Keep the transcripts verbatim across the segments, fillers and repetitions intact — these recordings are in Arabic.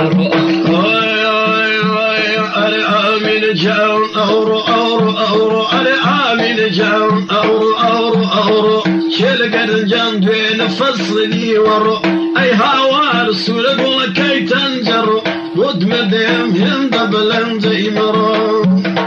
آمين جاون أورو أورو أورو على آمين جاون أورو أورو أورو شيل قرنجان بين فصلني ورو أي هوار سورة قول كي تنجرو ود مديم هند بلند إمرو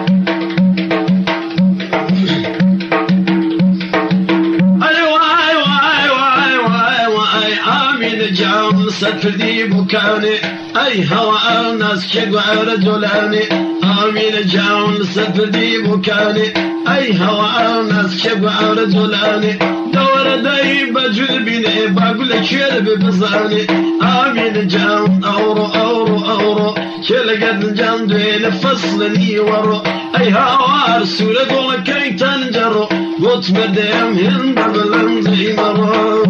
جاون ستردي بكاني أي هوا الناس كيقوا رجلاني آمين جاون ستردي بكاني أي هوا الناس كيقوا رجلاني دور داي بجلبيني بقول شرب بزاني آمين جاون أورو أورو أورو شل قد جان دوين فصلني ورو أي هوا رسول قول كي تنجرو قلت مردم هند بلند إمرو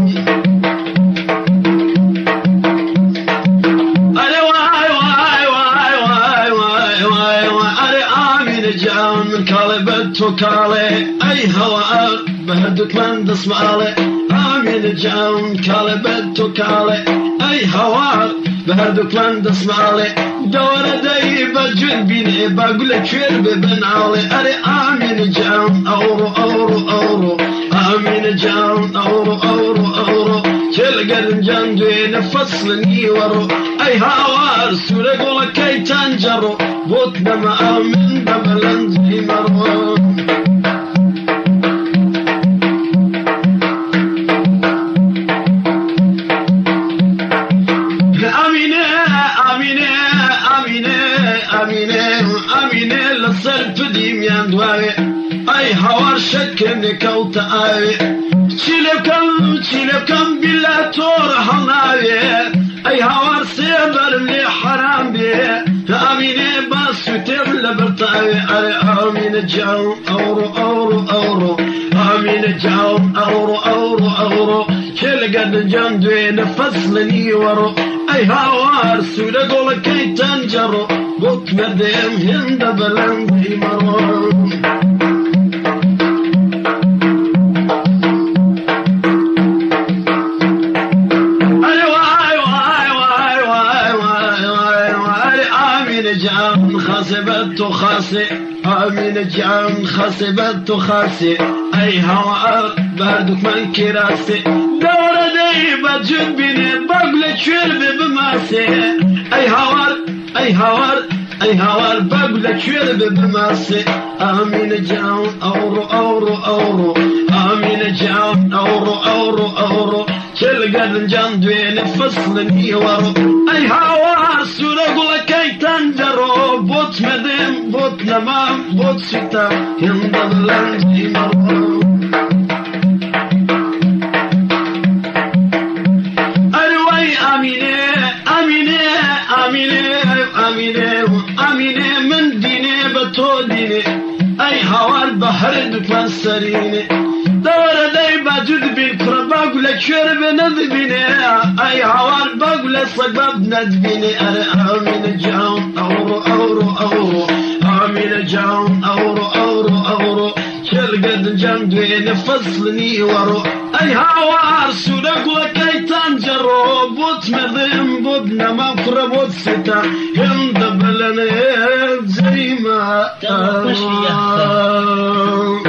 جاون كالبت وكالي أي هواء بهدك من دسمالي آمين جاون كالبت وكالي أي هواء بهدك من دسمالي دور داي بجنبيني بقولك شرب بنعالي أري آمين جاون أورو أورو أورو آمين جاون أورو أورو أورو شل قرنجان دوين فصلني ورو أي هواء رسول قولك كي تنجرو بوتنا ما آمين ببلند زي مروان آمينة آمينة آمينة آمينة آمينة لصرف ديميان دواوي أي هوار شكني كوتا آوي تشيلكم تشيلكم بلا تور حناوي أي هوار سيبر لي حرام بي آمينة بس وتبلا برطاوي آمينة جاون أورو أورو أورو آمينة جاون أورو أورو أورو شل قد جندوين فصلني ورو أي هوار سودا قول كي تنجرو قلت مردم هند بلندي مرون جام خصبت خاصي آمين جام خصبت خاصي أي هوا بردك من كراسي دور دي بجد بيني بقلك شرب بماسي أي هوار أي هوار أي هوار بقلك شرب بماسي آمين جام أورو أورو أورو آمين جام أورو أورو أورو شل قد جام دوين فصلني ورو أي هوار سورة قول كي تنجرو بوت مدم بوت نمام بوت ستا هند بلندي مرو أروي أمينة أمينة أمينة أمينة أمينة من ديني بتو ديني أي هوار بحر دكان سريني دور داي بجد بكرة بقولك شرب ندبيني أي هوار بقولك سبب ندبيني أنا آمين جاون أورو أورو أورو آمين جاون أورو أورو أورو شل قد جندوين فصلني ورو أي هوار سودك لكي تنجرو بوت مذم بودنا مفر بوت ستا هند بلني زي ما